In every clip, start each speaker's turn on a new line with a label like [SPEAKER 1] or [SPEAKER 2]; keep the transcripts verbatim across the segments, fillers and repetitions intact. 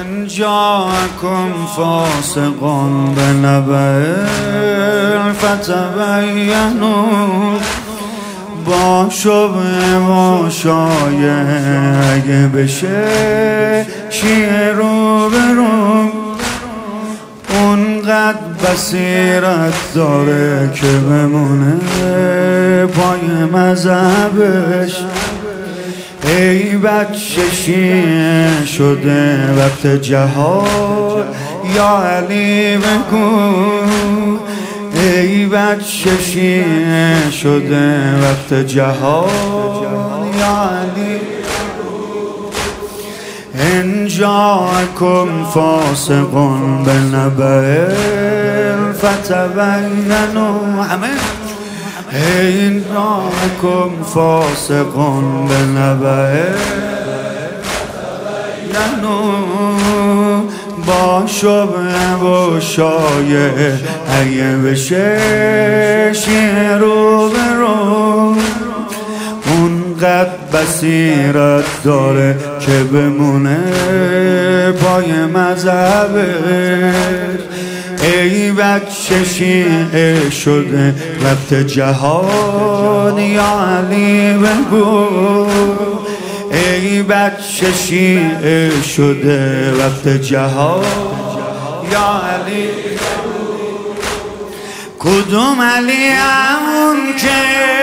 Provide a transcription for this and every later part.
[SPEAKER 1] إن جاءكم فاسق بنبأ فتبینوا با شبهه و شایعه اگه بشه شیعه رو برو اونقدر بصیرت داره که بمونه پای مذهبش. ای بچه شیعه شده وقت جهاد یا علی بگو. ای بچه شیعه شده وقت جهاد یا علی. إن جاءكم فاسق بنبأ فتبینوا. إن جاءكم فاسق بنبأ با شبهه و شایعه اگه بشه شیعه رو برو اونقدر بصیرت داره که بمونه پای مذهبش. ای بچه شیعه شده وقت جهاد یا علی بگو. ای بچه شیعه شده وقت جهاد یا علی. کدوم علی همون که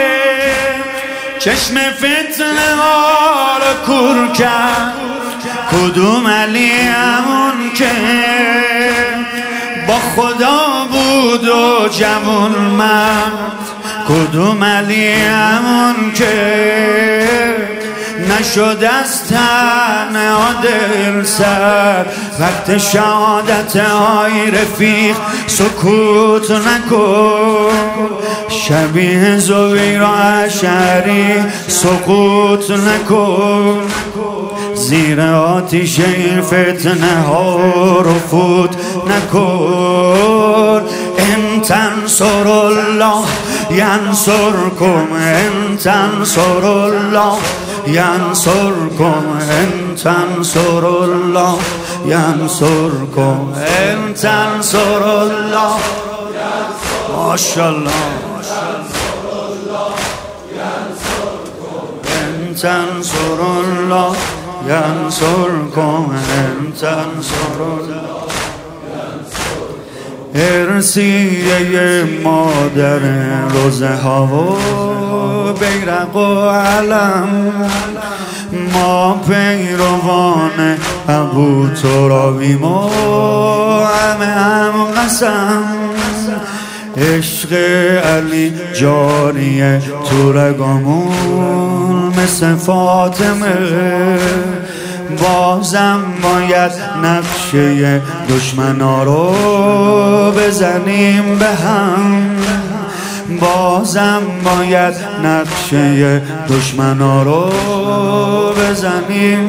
[SPEAKER 1] چشم فتنه ها رو کور کرد؟ کدوم علی همون که با خدا بود و جوان مرد؟ کدوم علی همون که نشد از تنها دل سر وقت شهادت های رفیق سکوت نکن؟ شبیه زویر و اشعری سکوت نکن. زیر آتیش این فتنه ها رو فوت نکن. ان تنصر الله ینصرکم. ان تنصر الله ینصرکم. ان تنصر الله ینصرکم. ان تنصر الله. ماشاءالله. ان تنصر الله ینصرکم. ان تنصر الله. ارسیه مادر روزه ها و بیرق و علم ما پیروان ابو ترابیم و همه هم قسم. عشق علی جاریه تو رگامون مثل فاطمه. بازم باید نقشه دشمنا رو بزنیم به هم. بازم باید نقشه دشمنا رو بزنیم.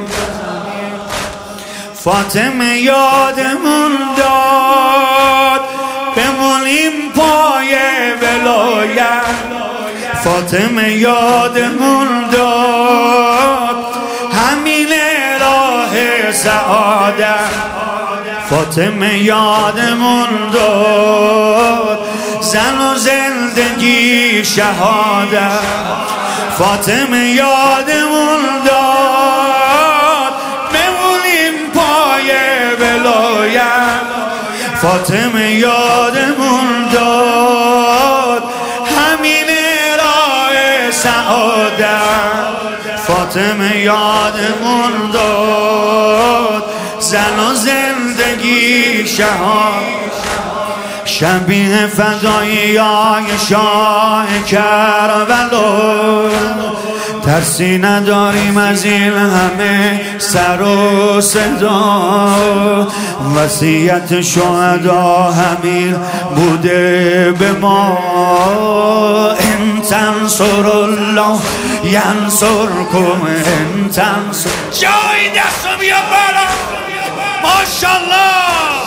[SPEAKER 1] فاطمه یادمون داد بمونیم پای ولایت. فاطمه یادمون داد همین راه سعادت. فاطمه یادمون داد زن و زندگی شهادت. فاطمه یادمون داد بمونیم پای ولایت. فاطمه یادمون داد همین راه سعادت. فاطمه یادمون داد زن و زندگی شهادت. شبیه فدایی های شاه کربلا ترسی نداریم از این همه سر و صدا. وصیت شهدا همین بوده به ما. ان تنصر الله ینصرکم. ان تنصر. جای دستو بیا بالا. ماشاءالله.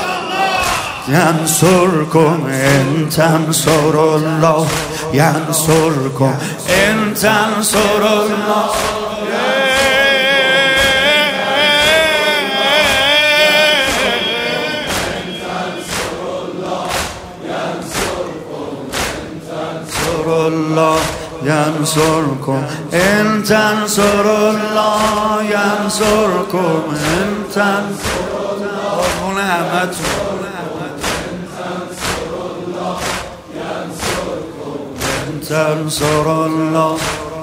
[SPEAKER 1] ینصرکم. ان تنصر الله ینصرکم. ان تنصر الله. ینصرکم ان تنصر الله ینصرکم ان تنصر الله همتون تنصر الله.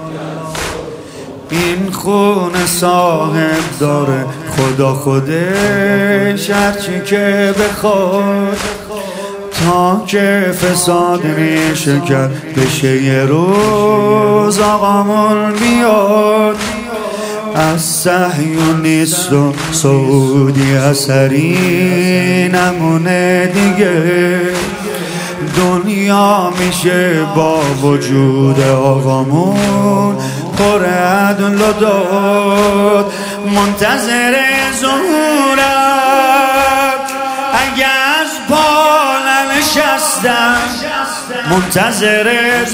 [SPEAKER 1] این خون صاحب داره خدا خودش هرچی که بخواد تا که فساد ریشه کرد بشه یه روز آقامون بیاد. از صهیونیست و سعودی اثری نمونه دیگه دنیا میشه با وجود آقامون پر عدل و داد. منتظر ظهورم اگه از پا ننشستم منتظر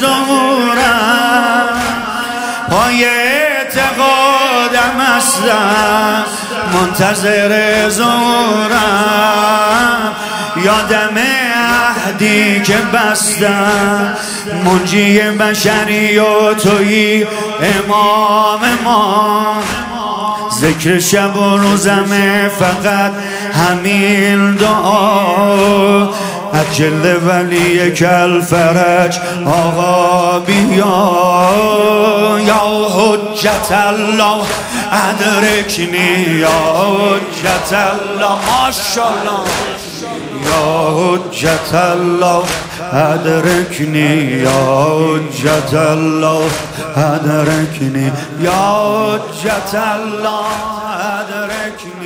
[SPEAKER 1] ظهورم پای اعتقادم هستم منتظر ظهورم یادم عهدی که بستم منجی بشری و تویی امام ما. ذکر شب و روزمه فقط همین دعا اجل ولی کل فرج آقا بیا. یا حجت الله ادرکنی یا حجت الله ماشاءالله یا حجت الله ادرکنی یا حجت الله ادرکنی یا حجت الله ادرکنی